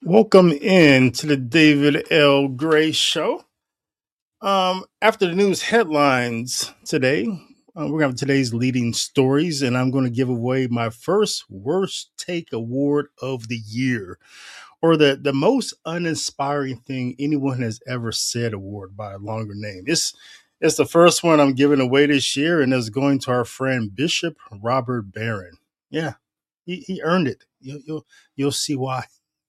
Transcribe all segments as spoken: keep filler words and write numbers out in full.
Welcome in to the David L. Gray Show. Um, after the news headlines today, uh, we're going to have today's leading stories, and I'm going to give away my first Worst Take Award of the year, or the, the most uninspiring thing anyone has ever said award by a longer name. It's, it's the first one I'm giving away this year, and it's going to our friend Bishop Robert Barron. Yeah, he, he earned it. You, you'll, you'll see why.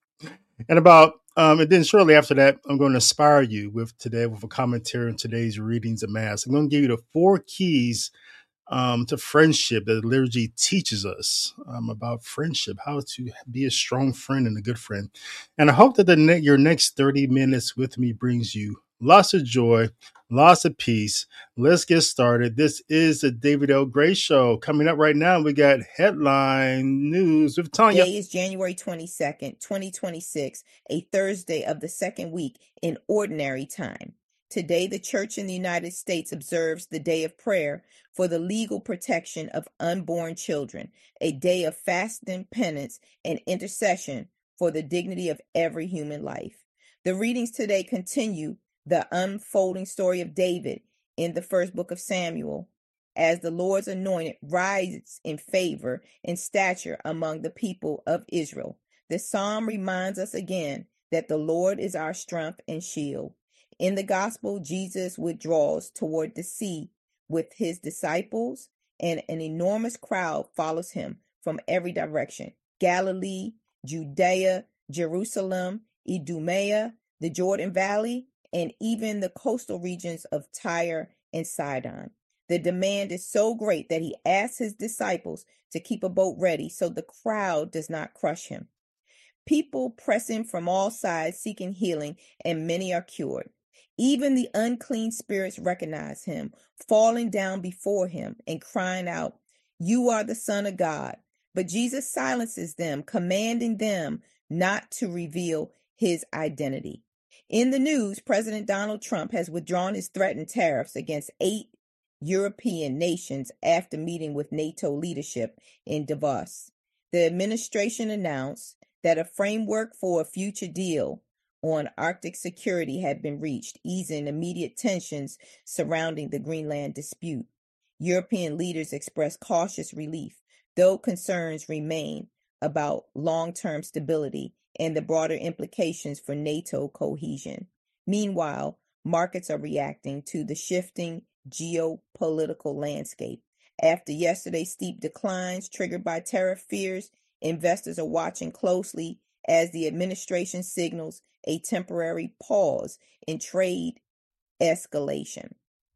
And about um, and then shortly after that, I'm going to inspire you with today with a commentary on today's readings of Mass. I'm going to give you the four keys um, to friendship that the liturgy teaches us um, about friendship, how to be a strong friend and a good friend. And I hope that the ne- your next thirty minutes with me brings you lots of joy, lots of peace. Let's get started. This is the David L. Gray Show. Coming up right now, we got headline news with Tanya. Today is January twenty-second, twenty twenty-six, a Thursday of the second week in Ordinary Time. Today, the Church in the United States observes the Day of Prayer for the legal protection of unborn children, a day of fasting, penance, and intercession for the dignity of every human life. The readings today continue the unfolding story of David in the first book of Samuel, as the Lord's anointed rises in favor and stature among the people of Israel. The psalm reminds us again that the Lord is our strength and shield. In the gospel, Jesus withdraws toward the sea with his disciples, and an enormous crowd follows him from every direction: Galilee, Judea, Jerusalem, Idumea, the Jordan Valley, and even the coastal regions of Tyre and Sidon. The demand is so great that he asks his disciples to keep a boat ready so the crowd does not crush him. People press in from all sides seeking healing, and many are cured. Even the unclean spirits recognize him, falling down before him and crying out, "You are the Son of God." But Jesus silences them, commanding them not to reveal his identity. In the news, President Donald Trump has withdrawn his threatened tariffs against eight European nations after meeting with NATO leadership in Davos. The administration announced that a framework for a future deal on Arctic security had been reached, easing immediate tensions surrounding the Greenland dispute. European leaders expressed cautious relief, though concerns remain about long-term stability and the broader implications for NATO cohesion. Meanwhile, markets are reacting to the shifting geopolitical landscape. After yesterday's steep declines triggered by tariff fears, investors are watching closely as the administration signals a temporary pause in trade escalation.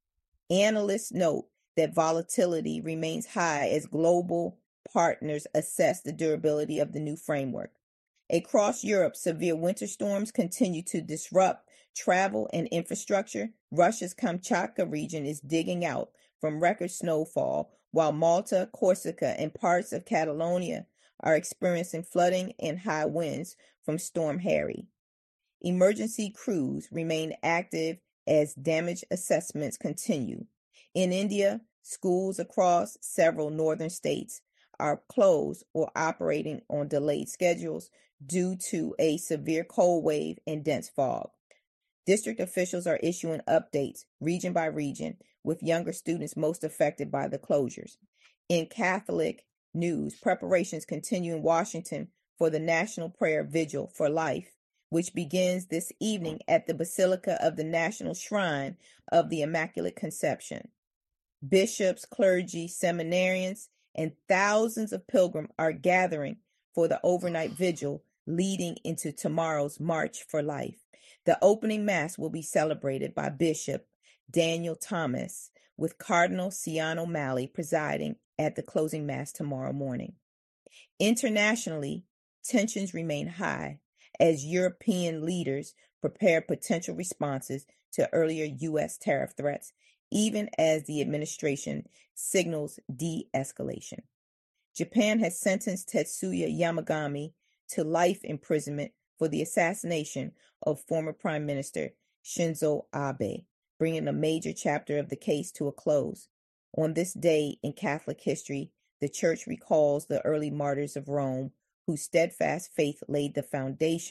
Analysts note that volatility remains high as global partners assess the durability of the new framework. Across Europe, severe winter storms continue to disrupt travel and infrastructure. Russia's Kamchatka region is digging out from record snowfall, while Malta, Corsica, and parts of Catalonia are experiencing flooding and high winds from Storm Harry. Emergency crews remain active as damage assessments continue. In India, schools across several northern states are closed or operating on delayed schedules due to a severe cold wave and dense fog. District officials are issuing updates region by region, with younger students most affected by the closures. In Catholic news, preparations continue in Washington for the National Prayer Vigil for Life, which begins this evening at the Basilica of the National Shrine of the Immaculate Conception. Bishops, clergy, seminarians, and thousands of pilgrims are gathering for the overnight vigil leading into tomorrow's March for Life. The opening Mass will be celebrated by Bishop Daniel Thomas, with Cardinal Cian O'Malley presiding at the closing Mass tomorrow morning. Internationally, tensions remain high as European leaders prepare potential responses to earlier U S tariff threats, even as the administration signals de-escalation. Japan has sentenced Tetsuya Yamagami to life imprisonment for the assassination of former Prime Minister Shinzo Abe, bringing a major chapter of the case to a close. On this day in Catholic history, the Church recalls the early martyrs of Rome, whose steadfast faith laid the foundation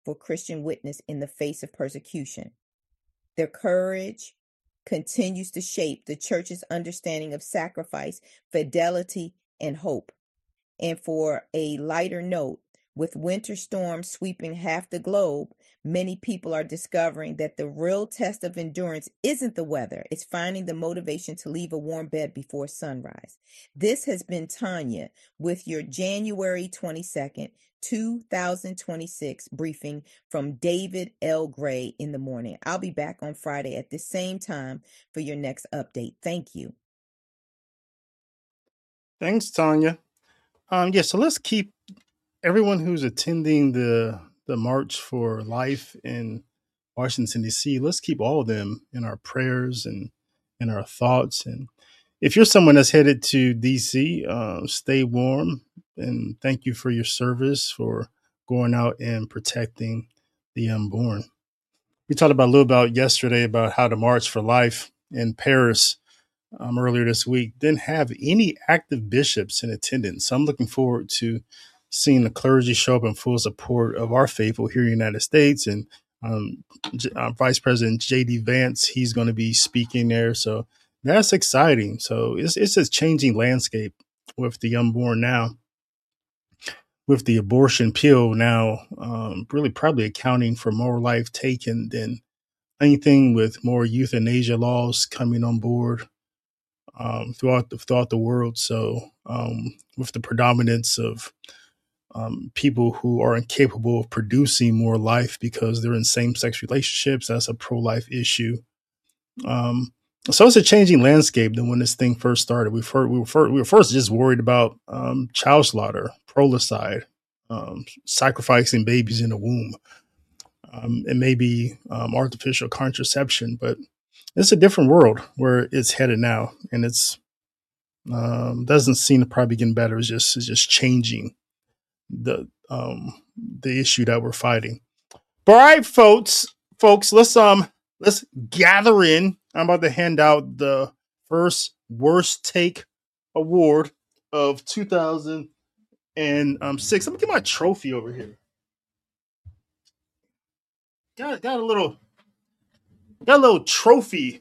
for Christian witness in the face of persecution. Their courage continues to shape the church's understanding of sacrifice, fidelity, and hope. And for a lighter note, with winter storms sweeping half the globe, many people are discovering that the real test of endurance isn't the weather, it's finding the motivation to leave a warm bed before sunrise. This has been Tanya with your January twenty-second, two thousand twenty-six briefing from David L. Gray in the morning. I'll be back on Friday at the same time for your next update. Thank you. Thanks, Tanya. Um, yeah, so let's keep everyone who's attending the the March for Life in Washington, D C, let's keep all of them in our prayers and in our thoughts. And if you're someone that's headed to D C, uh, stay warm, and thank you for your service, for going out and protecting the unborn. We talked about a little about yesterday about how the March for Life in Paris um, earlier this week didn't have any active bishops in attendance. So I'm looking forward to seeing the clergy show up in full support of our faithful here in the United States. And um, uh, Vice President J D Vance, he's going to be speaking there. So that's exciting. So it's, it's a changing landscape with the unborn now, with the abortion pill now um, really probably accounting for more life taken than anything, with more euthanasia laws coming on board um, throughout the, throughout the world. So um, with the predominance of um, people who are incapable of producing more life because they're in same-sex relationships, that's a pro-life issue. Um, so it's a changing landscape than when this thing first started. We've heard, we, were first, we were first just worried about um, child slaughter, prolicide, um, sacrificing babies in the womb, um, and maybe um, artificial contraception. But it's a different world where it's headed now, and it's um, doesn't seem to probably getting better. It's just it's just changing the um, the issue that we're fighting. But all right, folks, folks, let's um let's gather in. I'm about to hand out the first worst take award of two thousand six. I'm gonna get my trophy over here. Got got a little got a little trophy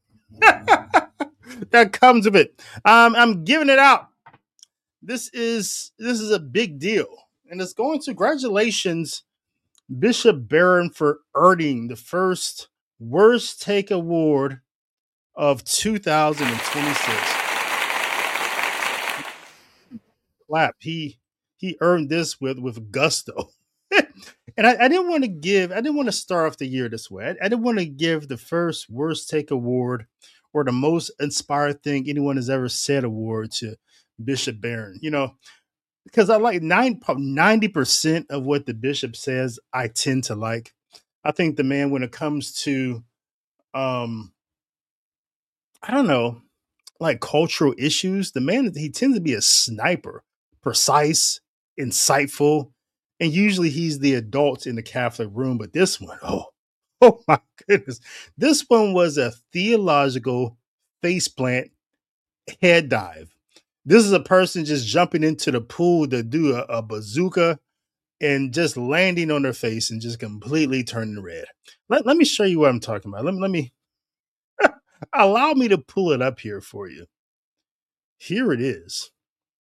that comes with it. Um, I'm giving it out. This is this is a big deal, and it's going to congratulations, Bishop Barron, for earning the first worst take award of two thousand twenty-six. Clap. He he earned this with with gusto. And I, I didn't want to give, I didn't want to start off the year this way. I, I didn't want to give the first worst take award or the most inspired thing anyone has ever said award to Bishop Barron, you know, because I like ninety percent of what the bishop says, I tend to like. I think the man, when it comes to, um, I don't know, like cultural issues, the man, he tends to be a sniper, precise, insightful, and usually he's the adult in the Catholic room. But this one, oh, oh my goodness. This one was a theological faceplant head dive. This is a person just jumping into the pool to do a, a bazooka and just landing on their face and just completely turning red. Let, let me show you what I'm talking about. Let me, let me allow me to pull it up here for you. Here it is.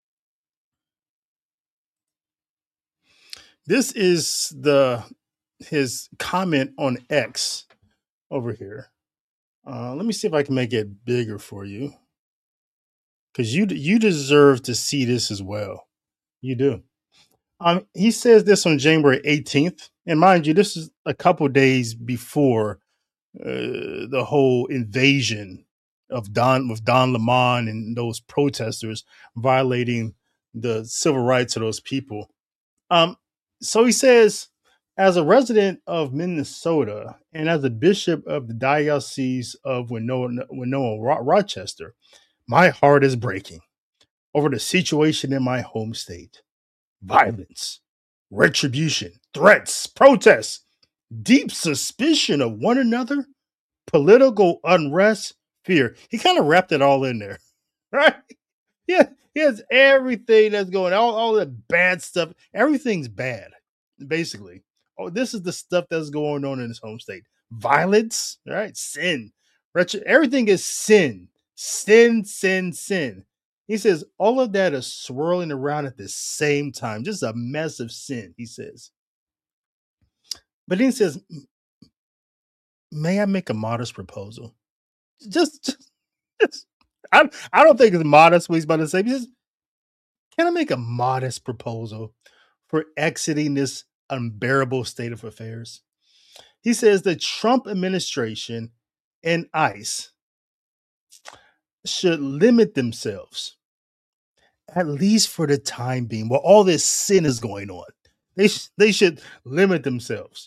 This is the his comment on X over here. Uh, let me see if I can make it bigger for you, because you you deserve to see this as well. You do. Um, he says this on January eighteenth, and mind you, this is a couple days before uh, the whole invasion of Don with Don Lemon and those protesters violating the civil rights of those people. Um, so he says, as a resident of Minnesota and as a bishop of the Diocese of Winona, Winona Rochester, my heart is breaking over the situation in my home state. Violence, retribution, threats, protests, deep suspicion of one another, political unrest, fear. He kind of wrapped it all in there, right? Yeah, he has everything that's going on, all, all the bad stuff. Everything's bad, basically, Oh, this is the stuff that's going on in his home state. Violence, right? Sin. Wretched, everything is sin. Sin, sin, sin. He says all of that is swirling around at the same time. Just a mess of sin, he says. But then he says, may I make a modest proposal? Just, just, just I, I don't think it's modest what he's about to say. Just, can I make a modest proposal for exiting this unbearable state of affairs? He says the Trump administration and ICE should limit themselves, at least for the time being, while all this sin is going on. They, sh- they should limit themselves,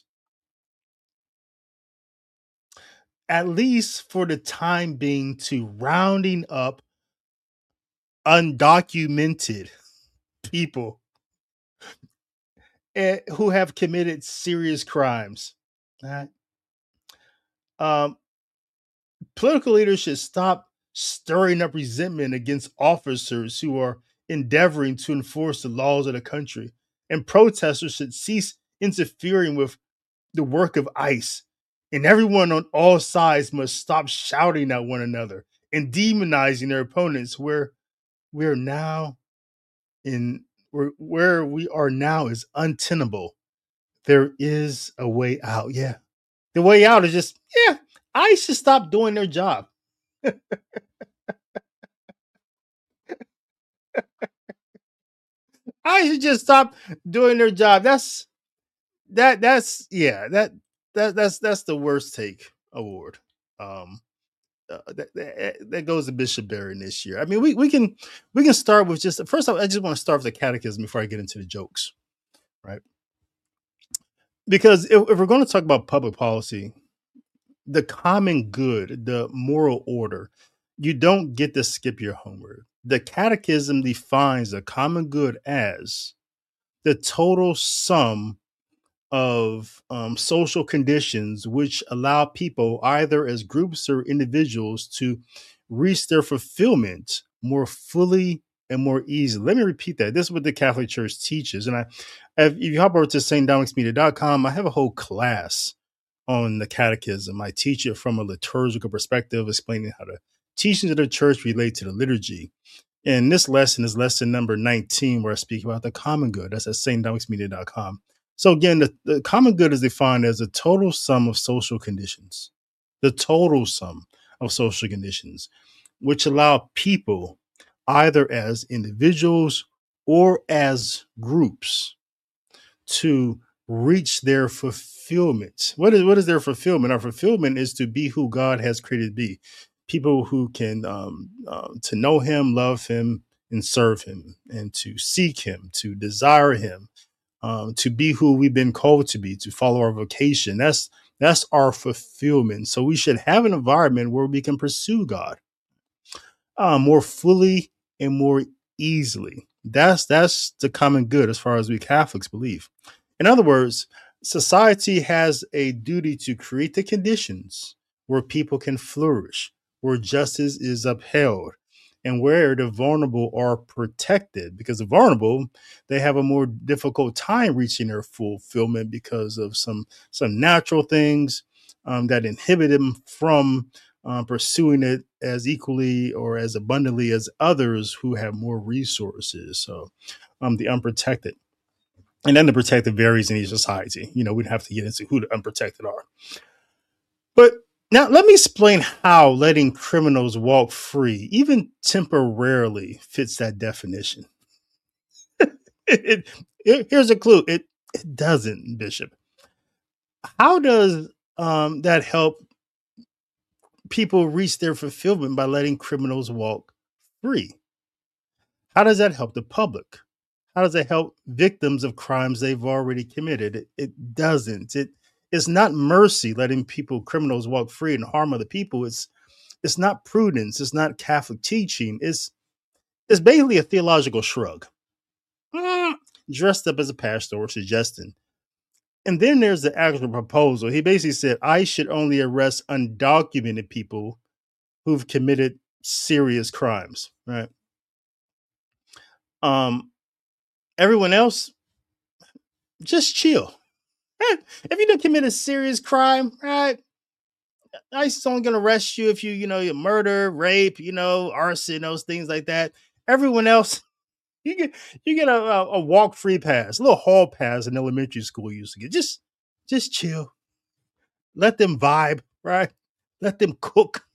at least for the time being, to rounding up undocumented people eh, who have committed serious crimes. Right? Um, political leaders should stop stirring up resentment against officers who are endeavoring to enforce the laws of the country. And protesters should cease interfering with the work of ICE. And everyone on all sides must stop shouting at one another and demonizing their opponents. Where we're now in where, where we are now is untenable. There is a way out. Yeah. The way out is just, yeah, ICE should stop doing their job. I should just stop doing their job. That's that that's yeah, that that that's that's the worst take award. Um uh, that, that, that goes to Bishop Barron this year. I mean, we, we can we can start with just first off, I just want to start with the catechism before I get into the jokes, right? Because if, if we're going to talk about public policy, the common good, the moral order, you don't get to skip your homework. The catechism defines the common good as the total sum of um, social conditions which allow people, either as groups or individuals, to reach their fulfillment more fully and more easily. Let me repeat that. This is what the Catholic Church teaches. And I, if you hop over to St Dominic's Media dot com, I have a whole class on the catechism. I teach it from a liturgical perspective, explaining how the teachings of the church relate to the liturgy. And this lesson is lesson number nineteen, where I speak about the common good. That's at St Dominic's Media dot com. So again, the, the common good is defined as a total sum of social conditions, the total sum of social conditions, which allow people, either as individuals or as groups, to reach their fulfillment. What is what is their fulfillment? Our fulfillment is to be who God has created to be. People who can um, uh, to know Him, love Him, and serve Him, and to seek Him, to desire Him, um, to be who we've been called to be, to follow our vocation. That's that's our fulfillment. So we should have an environment where we can pursue God uh, more fully and more easily. That's that's the common good as far as we Catholics believe. In other words, society has a duty to create the conditions where people can flourish, where justice is upheld, and where the vulnerable are protected. Because the vulnerable, they have a more difficult time reaching their fulfillment because of some some natural things um, that inhibit them from um, pursuing it as equally or as abundantly as others who have more resources. So um, the unprotected. And then the protected varies in each society. You know, we'd have to get into who the unprotected are. But now let me explain how letting criminals walk free, even temporarily, fits that definition. it, it, here's a clue. It, it doesn't, Bishop. How does um, that help people reach their fulfillment by letting criminals walk free? How does that help the public? How does it help victims of crimes they've already committed? It, it doesn't. It it's not mercy letting people, criminals, walk free and harm other people. It's it's not prudence. It's not Catholic teaching. It's it's basically a theological shrug, mm, dressed up as a pastor or suggesting. And then there's the actual proposal. He basically said, I should only arrest undocumented people who've committed serious crimes, right? Um, everyone else, just chill. If you done commit a serious crime, right? ICE is only going to arrest you if you, you know, you murder, rape, you know, arson, those things like that. Everyone else, you get you get a, a, a walk free pass, a little hall pass in elementary school. You used to get just just chill, let them vibe, right? Let them cook.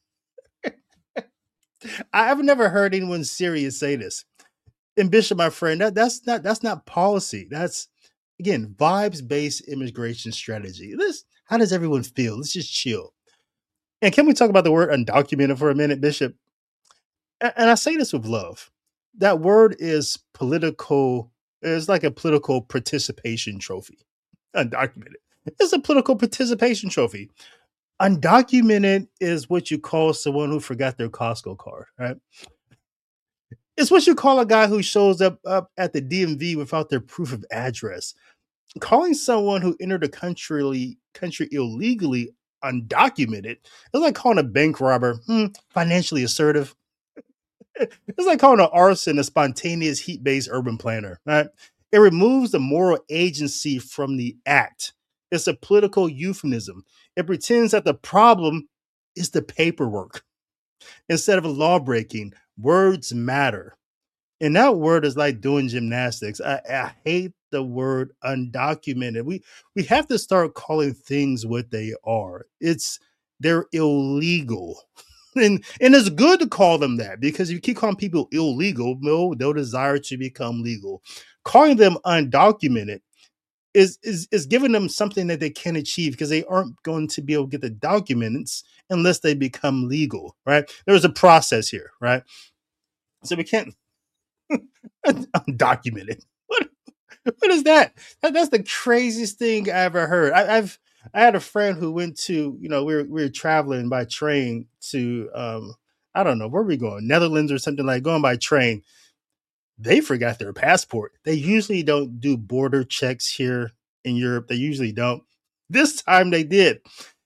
I've never heard anyone serious say this. And Bishop, my friend, that, that's not that's not policy. That's again vibes based immigration strategy. This how does everyone feel? Let's just chill. And can we talk about the word undocumented for a minute, Bishop? And I say this with love. That word is political. It's like a political participation trophy. Undocumented. It's a political participation trophy. Undocumented is what you call someone who forgot their Costco card, right? It's what you call a guy who shows up, up at the D M V without their proof of address. Calling someone who entered the country country illegally undocumented is like calling a bank robber hmm, financially assertive. It's like calling an arson a spontaneous heat-based urban planner, right? It removes the moral agency from the act. It's a political euphemism. It pretends that the problem is the paperwork instead of law breaking. Words matter. And that word is like doing gymnastics. I, I hate the word undocumented. We we have to start calling things what they are. It's they're illegal. And and it's good to call them that because if you keep calling people illegal, no, they'll desire to become legal. Calling them undocumented is is is giving them something that they can't achieve because they aren't going to be able to get the documents unless they become legal, right? There's a process here, right? So we can't undocumented. What what is that? that? That's the craziest thing I ever heard. I, I've I had a friend who went to, you know, we were we were traveling by train to um I don't know where we going, Netherlands or something like going by train. They forgot their passport. They usually don't do border checks here in Europe. They usually don't. This time they did.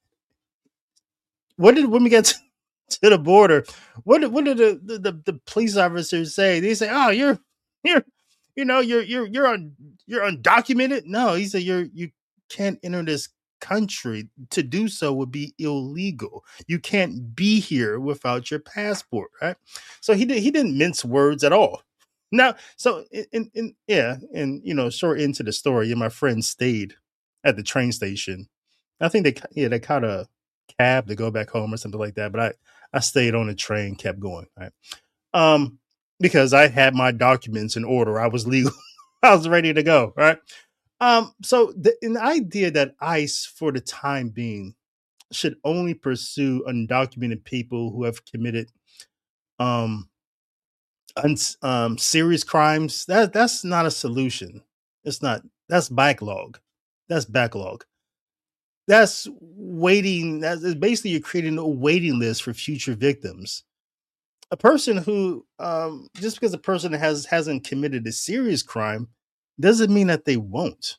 What did when we get to, to the border? What did what did the, the, the, the police officers say? They say, "Oh, you're you're you know you're you're you're un, you're undocumented." No, he said you're you can't enter this country. To do so would be illegal. You can't be here without your passport, right? So he did he didn't mince words at all. Now, so in, in, in yeah, and you know, short into the story, and my friend stayed at the train station. I think they yeah they caught a cab to go back home or something like that. But I I stayed on the train, kept going, right? Um, because I had my documents in order. I was legal. I was ready to go, right? Um, so the, an idea that ICE, for the time being, should only pursue undocumented people who have committed um, un, um serious crimes. That that's not a solution. It's not. That's backlog. That's backlog. That's waiting. That's basically you're creating a waiting list for future victims. A person who um, just because a person has hasn't committed a serious crime doesn't mean that they won't.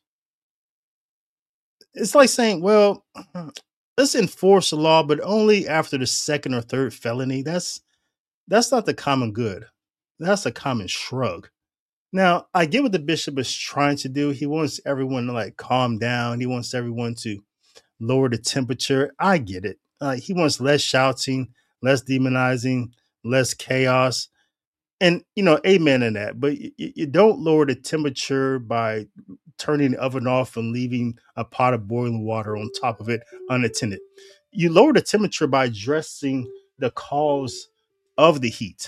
It's like saying, well, let's enforce the law, but only after the second or third felony. That's that's not the common good. That's a common shrug. Now, I get what the bishop is trying to do. He wants everyone to like calm down. He wants everyone to lower the temperature. I get it. Uh, he wants less shouting, less demonizing, less chaos. And, you know, amen in that. But you, you don't lower the temperature by turning the oven off and leaving a pot of boiling water on top of it unattended. You lower the temperature by addressing the cause of the heat.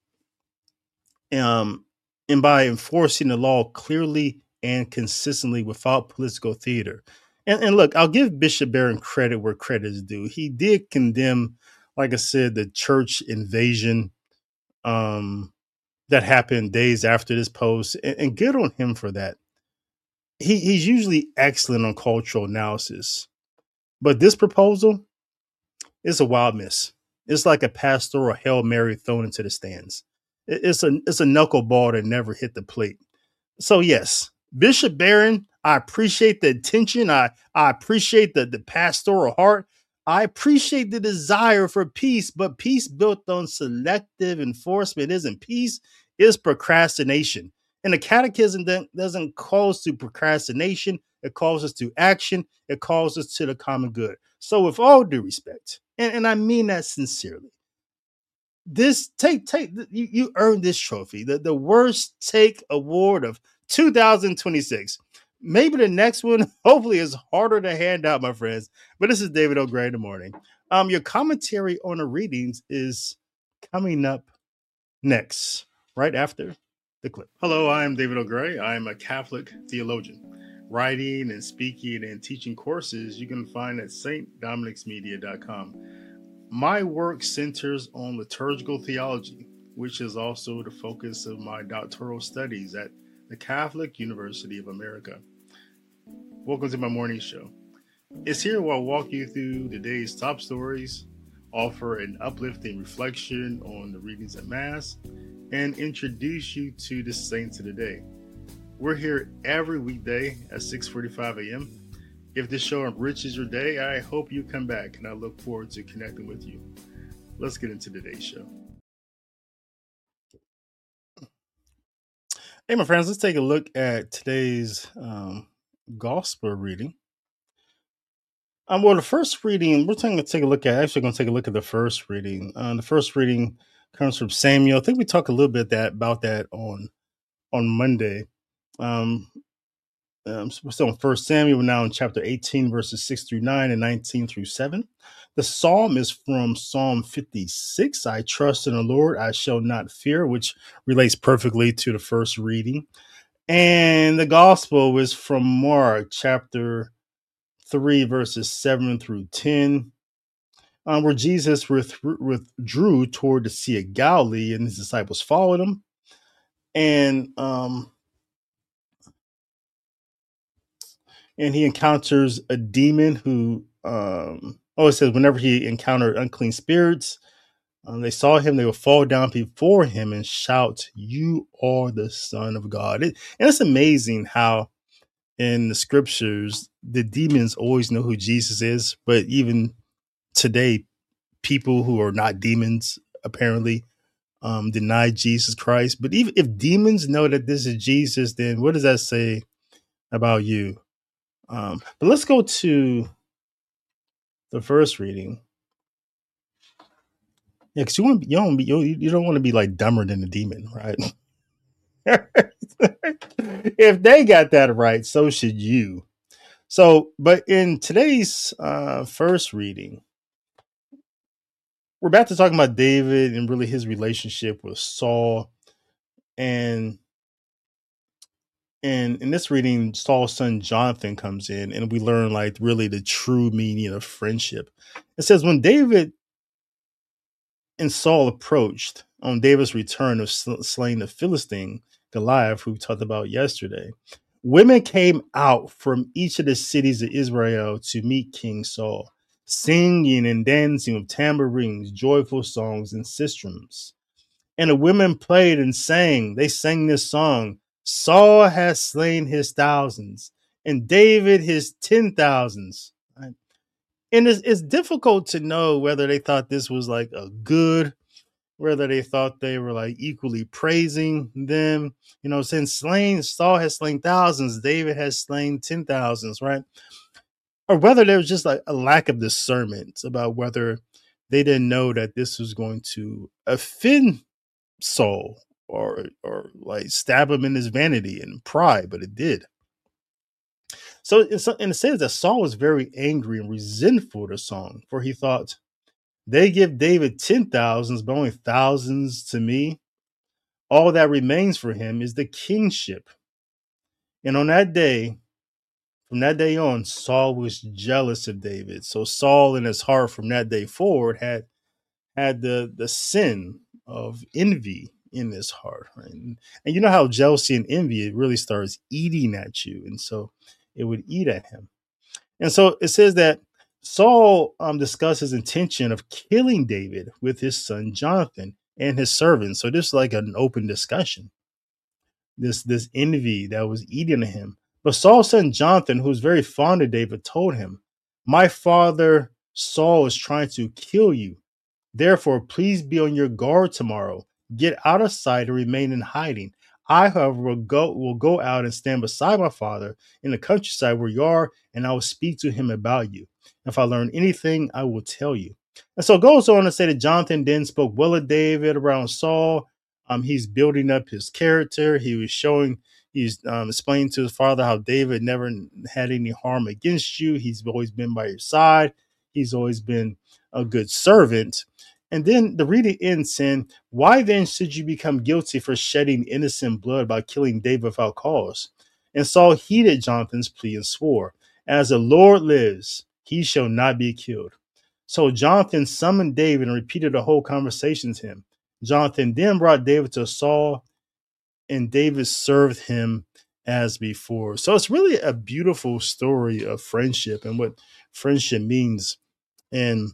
Um, and by enforcing the law clearly and consistently without political theater. And, and look, I'll give Bishop Barron credit where credit is due. He did condemn, like I said, the church invasion um, that happened days after this post, and, and good on him for that. He, he's usually excellent on cultural analysis, but this proposal is a wild miss. It's like a pastoral Hail Mary thrown into the stands. It, it's a it's a knuckleball that never hit the plate. So yes, Bishop Barron, I appreciate the attention. I, I appreciate the, the pastoral heart. I appreciate the desire for peace, but peace built on selective enforcement isn't peace, it's procrastination. And the catechism doesn't call us to procrastination. It calls us to action. It calls us to the common good. So with all due respect, and, and I mean that sincerely, this take take you, you earned this trophy, the, the worst take award of two thousand twenty-six. Maybe the next one hopefully is harder to hand out, my friends. But this is David O'Gray in the morning. Um, your commentary on the readings is coming up next, right after the clip. Hello, I'm David O'Gray. I'm a Catholic theologian. Writing and speaking and teaching courses you can find at st dominics media dot com. My work centers on liturgical theology, which is also the focus of my doctoral studies at the Catholic University of America. Welcome to my morning show. It's here where I'll walk you through the day's top stories, offer an uplifting reflection on the readings at Mass, and introduce you to the saints of the day. We're here every weekday at six forty-five a.m. If this show enriches your day, I hope you come back, and I look forward to connecting with you. Let's get into today's show. Hey, my friends, let's take a look at today's um, gospel reading. Um, well, the first reading, we're going to take a look at, actually going to take a look at the first reading. Uh, the first reading comes from Samuel. I think we talked a little bit that about that on on Monday. Um, um, so we're still in First Samuel, we're now in chapter eighteen, verses six through nine and nineteen through seven. The psalm is from Psalm fifty-six. I trust in the Lord, I shall not fear, which relates perfectly to the first reading. And the gospel is from Mark chapter three, verses seven through ten, um, where Jesus withdrew toward the Sea of Galilee and his disciples followed him. And um, and he encounters a demon who, um, oh, it says whenever he encountered unclean spirits, um, they saw him, they would fall down before him and shout, "You are the Son of God." It, and it's amazing how in the scriptures, the demons always know who Jesus is, but even today, people who are not demons apparently um, deny Jesus Christ. But even if demons know that this is Jesus, then what does that say about you? Um, but let's go to the first reading. Yeah, because you want you don't be, you, you don't want to be like dumber than the demon, right? If they got that right, so should you. So, but in today's uh, first reading, we're back to talking about David and really his relationship with Saul. And and in this reading, Saul's son Jonathan comes in, and we learn like really the true meaning of friendship. It says when David and Saul approached on David's return of sl- slaying the Philistine Goliath, who we talked about yesterday, women came out from each of the cities of Israel to meet King Saul, singing and dancing with tambourines, joyful songs, and sistrums. And the women played and sang. They sang this song: Saul has slain his thousands, and David his ten thousands. Right? And it's, it's difficult to know whether they thought this was like a good, whether they thought they were like equally praising them. You know, since slain, Saul has slain thousands, David has slain ten thousands, right? Or whether there was just like a lack of discernment about whether they didn't know that this was going to offend Saul or or like stab him in his vanity and pride, but it did. So it's, and it says that Saul was very angry and resentful of the song, for he thought, they give David ten thousands, but only thousands to me. All that remains for him is the kingship. And on that day, from that day on, Saul was jealous of David. So Saul in his heart from that day forward had had the, the sin of envy in his heart. Right? And, and you know how jealousy and envy, it really starts eating at you. And so it would eat at him. And so it says that Saul um, discussed his intention of killing David with his son Jonathan and his servants. So this is like an open discussion. This this envy that was eating at him. But Saul's son Jonathan, who was very fond of David, told him, my father Saul is trying to kill you. Therefore, please be on your guard tomorrow. Get out of sight and remain in hiding. I, however, will go will go out and stand beside my father in the countryside where you are, and I will speak to him about you. If I learn anything, I will tell you." And so it goes on to say that Jonathan then spoke well of David around Saul. Um, he's building up his character. He was showing, he's um, explaining to his father how David never had any harm against you. He's always been by your side. He's always been a good servant. And then the reading ends saying, "Why then should you become guilty for shedding innocent blood by killing David without cause?" And Saul heeded Jonathan's plea and swore, "As the Lord lives, he shall not be killed." So Jonathan summoned David and repeated the whole conversation to him. Jonathan then brought David to Saul, and David served him as before. So it's really a beautiful story of friendship and what friendship means. And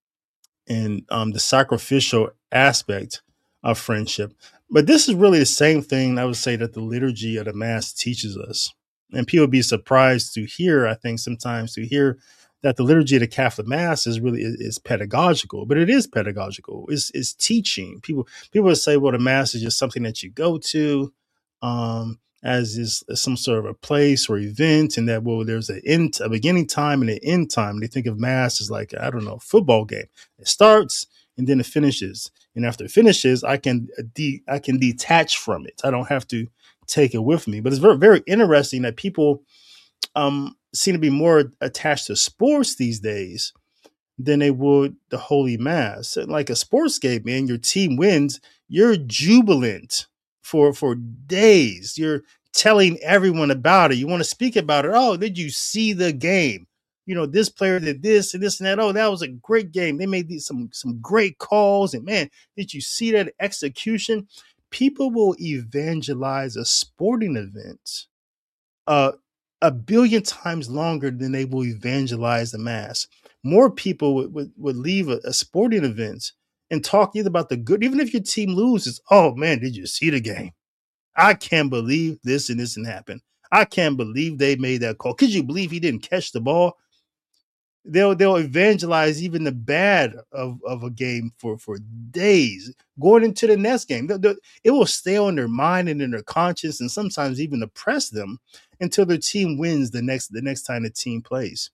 and um, the sacrificial aspect of friendship. But this is really the same thing I would say that the liturgy of the Mass teaches us. And people be surprised to hear, I think, sometimes to hear that the liturgy of the Catholic Mass is really is, is pedagogical, but it is pedagogical. It's, it's teaching. People people would say, well, the Mass is just something that you go to, um, as is some sort of a place or event, and that well, there's an end, a beginning time and an end time. They think of Mass as like, I don't know, football game. It starts and then it finishes, and after it finishes, I can de- I can detach from it. I don't have to take it with me. But it's very very interesting that people um, seem to be more attached to sports these days than they would the Holy Mass. Like a sports game, man, your team wins, you're jubilant for for days. You're telling everyone about it. You want to speak about it. Oh, did you see the game? You know, this player did this and this and that. Oh, that was a great game. They made these some some great calls. And man, did you see that execution? People will evangelize a sporting event uh, a billion times longer than they will evangelize the Mass. More people would, would, would leave a, a sporting event and talk either about the good, even if your team loses. Oh man, did you see the game? I can't believe this and this and happened. I can't believe they made that call. Could you believe he didn't catch the ball? They'll they'll evangelize even the bad of, of a game for, for days, going into the next game. They'll, they'll, it will stay on their mind and in their conscience, and sometimes even oppress them until their team wins the next the next time the team plays.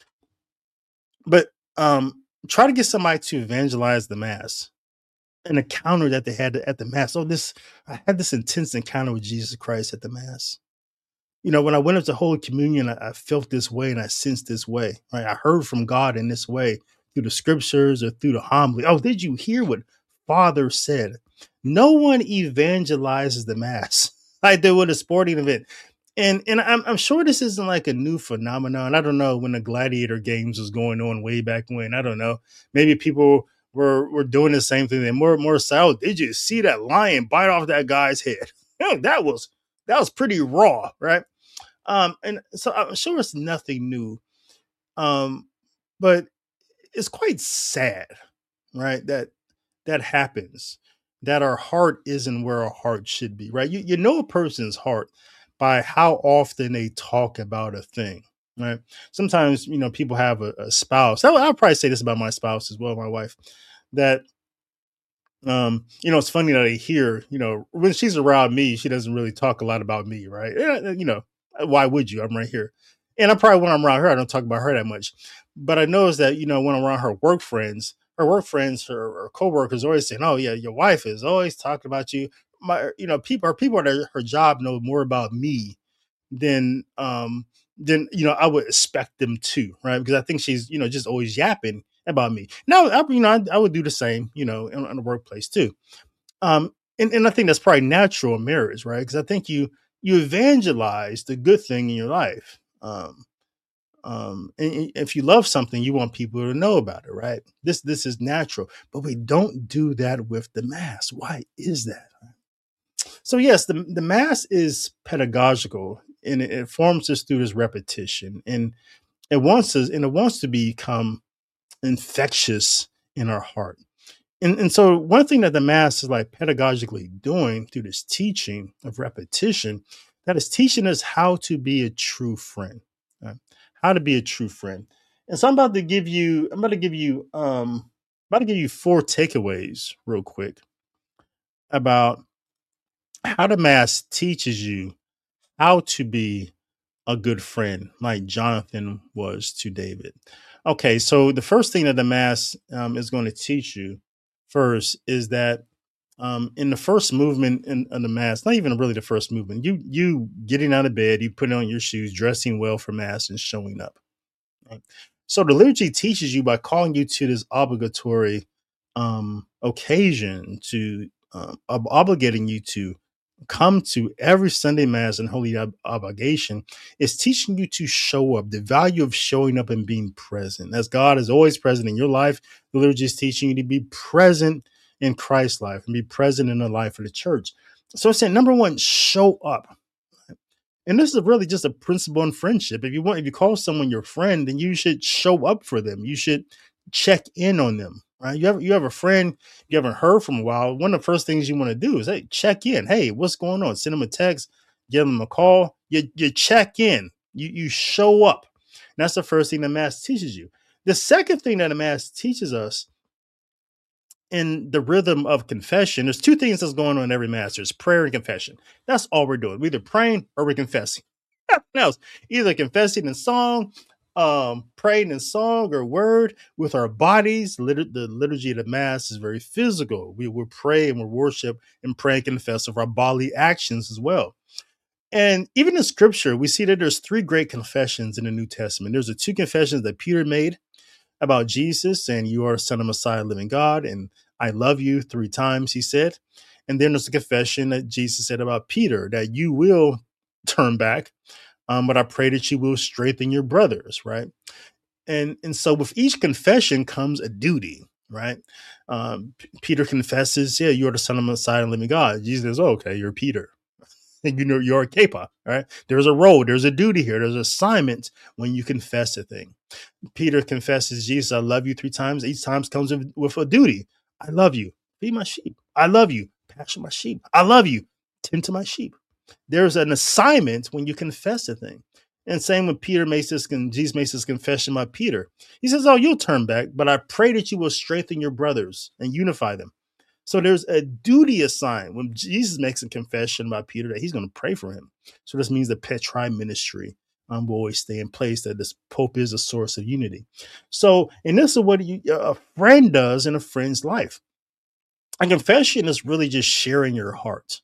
But um, try to get somebody to evangelize the Mass. An encounter that they had at the Mass. Oh, this I had this intense encounter with Jesus Christ at the Mass. You know, when I went up to Holy Communion, I, I felt this way and I sensed this way. Right? I heard from God in this way through the scriptures or through the homily. Oh, did you hear what Father said? No one evangelizes the Mass like they would a sporting event. And and I'm, I'm sure this isn't like a new phenomenon. I don't know when the gladiator games was going on way back when. I don't know. Maybe people were were doing the same thing. And more more so, did you see that lion bite off that guy's head? You know, that was that was pretty raw, right? Um, and so I'm sure it's nothing new. Um, but it's quite sad, right? That that happens, that our heart isn't where our heart should be, right? You you know a person's heart by how often they talk about a thing, right? Sometimes, you know, people have a, a spouse. I'll, I'll probably say this about my spouse as well, my wife, that um, you know, it's funny that I hear, you know, when she's around me, she doesn't really talk a lot about me, right? Yeah, you know, why would you? I'm right here. And I probably when I'm around her, I don't talk about her that much. But I notice that, you know, when I'm around her work friends, her work friends, her, her coworkers always saying, "Oh yeah, your wife is always talking about you." My, you know, people, her people at her, her job know more about me than um than you know I would expect them to, right? Because I think she's, you know, just always yapping about me. Now, I, you know, I, I would do the same, you know, in, in the workplace too. Um, and, and I think that's probably natural in marriage, right? Because I think you you evangelize the good thing in your life. Um, um, and if you love something, you want people to know about it, right? This this is natural, but we don't do that with the Mass. Why is that? So yes, the the Mass is pedagogical, and it, it forms us through this repetition, and it wants us, and it wants to become infectious in our heart. And, and so one thing that the Mass is like pedagogically doing through this teaching of repetition, that is teaching us how to be a true friend, right? How to be a true friend. And so I'm about to give you, I'm about to give you, um, about to give you four takeaways real quick about how the Mass teaches you how to be a good friend, like Jonathan was to David. Okay, so the first thing that the Mass um, is going to teach you first is that um, in the first movement in, in the Mass, not even really the first movement, you you getting out of bed, you putting on your shoes, dressing well for Mass, and showing up. Right? So the liturgy teaches you by calling you to this obligatory um, occasion to um, ob- obligating you to come to every Sunday Mass and holy ob- obligation is teaching you to show up, the value of showing up and being present. As God is always present in your life, the liturgy is teaching you to be present in Christ's life and be present in the life of the church. So it's saying, number one, show up. And this is really just a principle in friendship. If you want, if you call someone your friend, then you should show up for them. You should check in on them. Right? You have you have a friend you haven't heard from a while. One of the first things you want to do is, hey, check in. Hey, what's going on? Send them a text, give them a call. You you check in. You you show up. And that's the first thing the Mass teaches you. The second thing that the Mass teaches us in the rhythm of confession, there's two things that's going on in every Mass. There's prayer and confession. That's all we're doing. We're either praying or we're confessing. Nothing else. Either confessing in song, um, praying in song or word with our bodies. Lit- the liturgy of the Mass is very physical. We will pray and we worship and pray and confess of our bodily actions as well. And even in Scripture, we see that there's three great confessions in the New Testament. There's the two confessions that Peter made about Jesus, saying, "You are the Son of Messiah, living God," and "I love you" three times, he said. And then there's the confession that Jesus said about Peter, that you will turn back, um, but I pray that you will strengthen your brothers, right? And and so with each confession comes a duty, right? Um, P- Peter confesses, "Yeah, you are the Son of Messiah, living God." Jesus says, "Oh, okay, you're Peter." And you know you're a kepa, right? There's a role, there's a duty here, there's an assignment when you confess a thing. Peter confesses, "Jesus, I love you" three times. Each time comes with a duty. I love you. Feed my sheep. I love you. Pasture my sheep. I love you. Tend to my sheep. There's an assignment when you confess a thing. And same when Peter makes this, Jesus makes this confession by Peter. He says, "Oh, you'll turn back, but I pray that you will strengthen your brothers and unify them." So there's a duty assigned when Jesus makes a confession about Peter that he's going to pray for him. So this means the Petri ministry um, will always stay in place, that this Pope is a source of unity. So, and this is what you, a friend does in a friend's life. A confession is really just sharing your heart.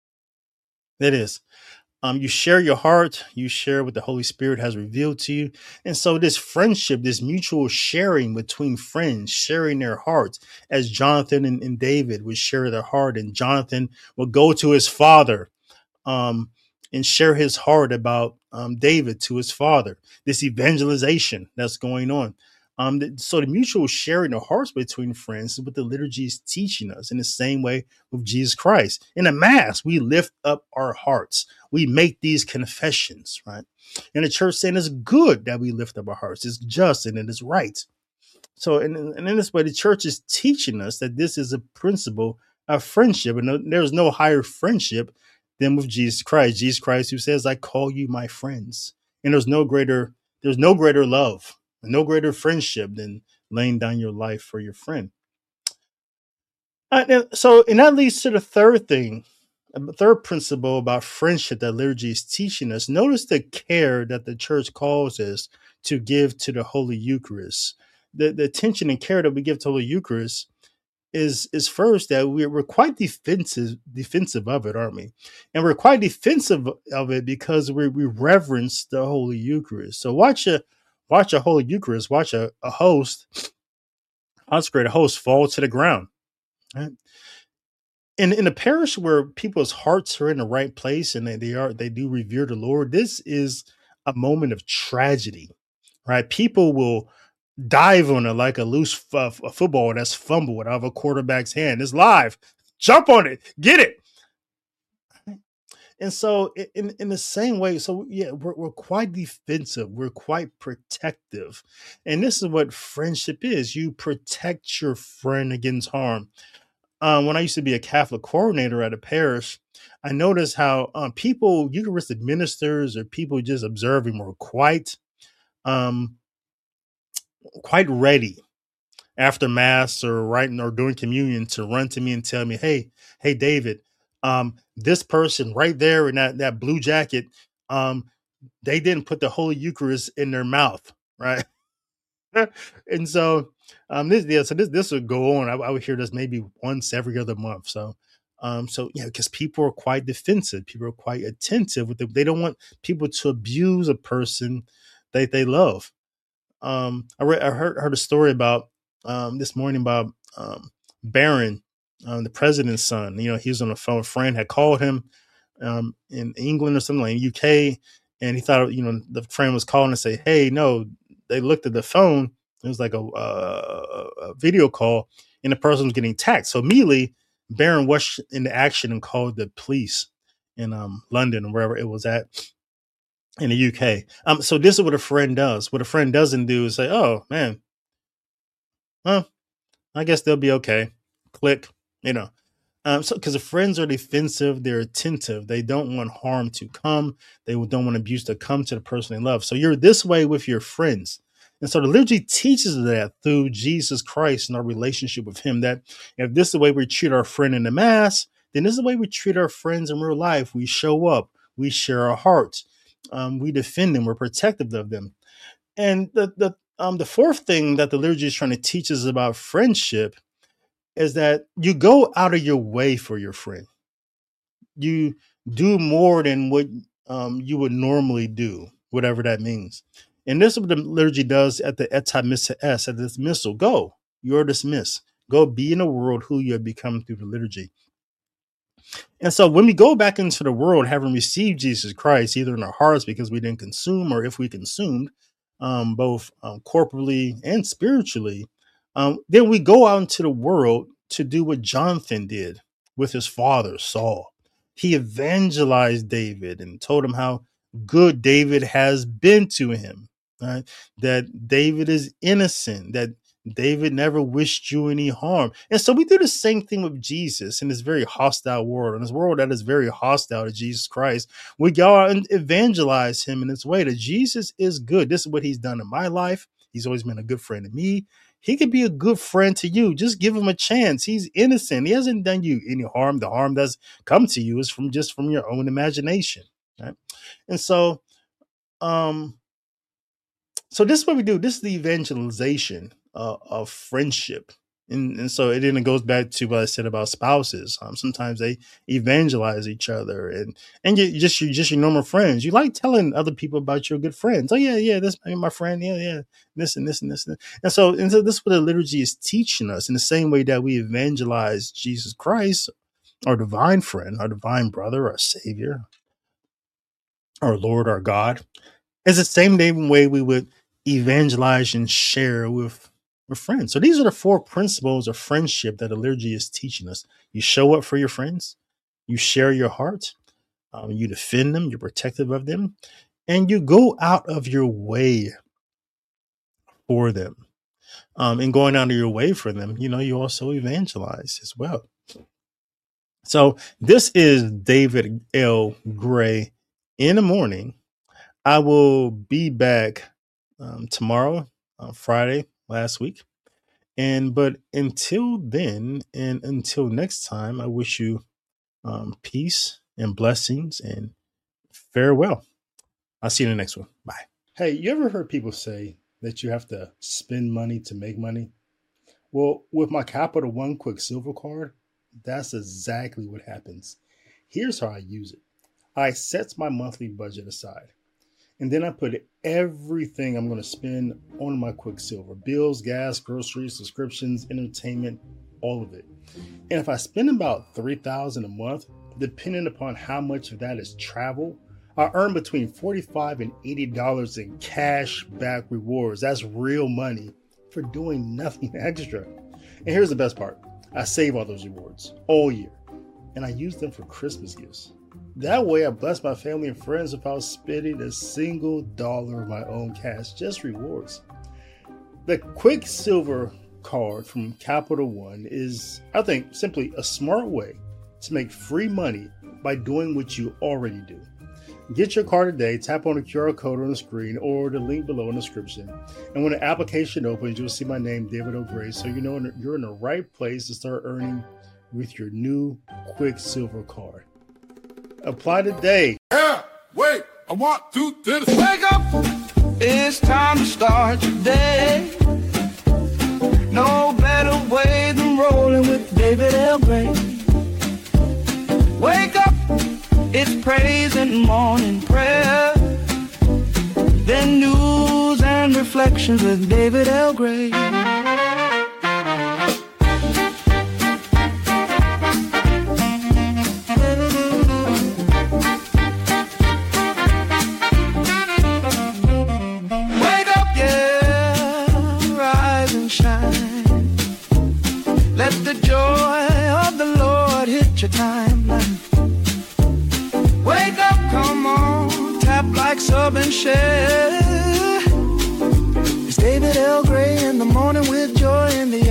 It is. Um, you share your heart, you share what the Holy Spirit has revealed to you. And so, this friendship, this mutual sharing between friends, sharing their hearts, as Jonathan and, and David would share their heart, and Jonathan would go to his father um, and share his heart about um, David to his father, this evangelization that's going on. Um, th- so the mutual sharing of hearts between friends is what the liturgy is teaching us, in the same way with Jesus Christ. In the Mass, we lift up our hearts. We make these confessions, right? And the church saying it's good that we lift up our hearts. It's just and it is right. So, and, and in this way, the church is teaching us that this is a principle of friendship, and no, there's no higher friendship than with Jesus Christ. Jesus Christ, who says, "I call you my friends," and there's no greater, there's no greater love, no greater friendship than laying down your life for your friend. Uh, and so, and that leads to the third thing, the third principle about friendship that liturgy is teaching us. Notice the care that the church calls us to give to the Holy Eucharist. The, the attention and care that we give to Holy Eucharist is is first that we're, we're quite defensive defensive of it, aren't we? And we're quite defensive of it because we, we reverence the Holy Eucharist. So watch a watch a Holy Eucharist, watch a, a host, consecrate a host fall to the ground. Right? in in a parish where people's hearts are in the right place and they, they are they do revere the Lord, this is a moment of tragedy, right? People will dive on it like a loose f- a football that's fumbled out of a quarterback's hand. It's live. Jump on it. Get it. And so, in in the same way, so yeah, we're, we're quite defensive. We're quite protective, and this is what friendship is. You protect your friend against harm. Um, when I used to be a Catholic coordinator at a parish, I noticed how um, people, Eucharistic ministers or people just observing, were quite, um, quite ready after Mass or writing or doing communion to run to me and tell me, "Hey, hey, David, Um, this person right there in that, that blue jacket, um, they didn't put the Holy Eucharist in their mouth, right? And so um this yeah so this this would go on. I, I would hear this maybe once every other month. So um so yeah, because people are quite defensive, people are quite attentive with it. They don't want people to abuse a person that they love. um i read I heard heard a story about um this morning about um Barron, um, the president's son. You know, he was on the phone. A friend had called him um in England or something, like in U K, and he thought, you know, the friend was calling to say, hey, no. They looked at the phone. It was like a, a, a video call, and the person was getting attacked. So immediately, Barron rushed into action and called the police in um, London or wherever it was at in the U K. Um, so this is what a friend does. What a friend doesn't do is say, "Oh man, well, I guess they'll be okay." Click, you know. Um, so because the friends are defensive, they're attentive. They don't want harm to come. They don't want abuse to come to the person they love. So you're this way with your friends. And so the liturgy teaches that through Jesus Christ and our relationship with him, that if this is the way we treat our friend in the mass, then this is the way we treat our friends in real life. We show up, we share our hearts, um, we defend them, we're protective of them. And the, the, um, the fourth thing that the liturgy is trying to teach us about friendship is that you go out of your way for your friend. You do more than what um, you would normally do, whatever that means. And this is what the liturgy does at the Eta Missa S, at the dismissal. Go, you're dismissed. Go be in the world who you have become through the liturgy. And so when we go back into the world, having received Jesus Christ, either in our hearts because we didn't consume, or if we consumed, um, both um, corporally and spiritually, um, then we go out into the world to do what Jonathan did with his father, Saul. He evangelized David and told him how good David has been to him, right? That David is innocent, that David never wished you any harm. And so we do the same thing with Jesus in this very hostile world, in this world that is very hostile to Jesus Christ. We go out and evangelize him in this way that Jesus is good. This is what he's done in my life. He's always been a good friend to me. He could be a good friend to you. Just give him a chance. He's innocent. He hasn't done you any harm. The harm that's come to you is from just from your own imagination. Right? And so, um, so this is what we do. This is the evangelization uh, of friendship. And, and so it then it goes back to what I said about spouses. Um, sometimes they evangelize each other, and and you just you just your normal friends. You like telling other people about your good friends. Oh yeah, yeah, this my friend. Yeah, yeah, this and this and this. And, and so and so this is what the liturgy is teaching us. In the same way that we evangelize Jesus Christ, our divine friend, our divine brother, our Savior, our Lord, our God. It's the same way we would evangelize and share with, with friends. So these are the four principles of friendship that the liturgy is teaching us. You show up for your friends, you share your heart, um, you defend them, you're protective of them, and you go out of your way for them. Um, and going out of your way for them, you know, you also evangelize as well. So this is David L. Gray in the morning. I will be back um, tomorrow, uh, Friday, last week. And but until then, and until next time, I wish you um, peace and blessings and farewell. I'll see you in the next one. Bye. Hey, you ever heard people say that you have to spend money to make money? Well, with my Capital One Quicksilver card, that's exactly what happens. Here's how I use it. I set my monthly budget aside. And then I put everything I'm going to spend on my Quicksilver: bills, gas, groceries, subscriptions, entertainment, all of it. And if I spend about three thousand dollars a month, depending upon how much of that is travel, I earn between forty-five dollars and eighty dollars in cash back rewards. That's real money for doing nothing extra. And here's the best part. I save all those rewards all year, and I use them for Christmas gifts. That way, I bless my family and friends without spending a single dollar of my own cash, just rewards. The Quicksilver card from Capital One is, I think, simply a smart way to make free money by doing what you already do. Get your card today, tap on the Q R code on the screen or the link below in the description. And when the application opens, you'll see my name, David O'Gray, so you know you're in the right place to start earning with your new Quicksilver card. Apply today. Yeah, wait, I want to do this. Wake up! It's time to start your day. No better way than rolling with David L. Gray. Wake up! It's praise and morning prayer. Then news and reflections with David L. Gray. Wake up, yeah, rise and shine. Let the joy of the Lord hit your timeline. Wake up, come on, tap like Sub and share. It's David L. Gray in the morning with joy in the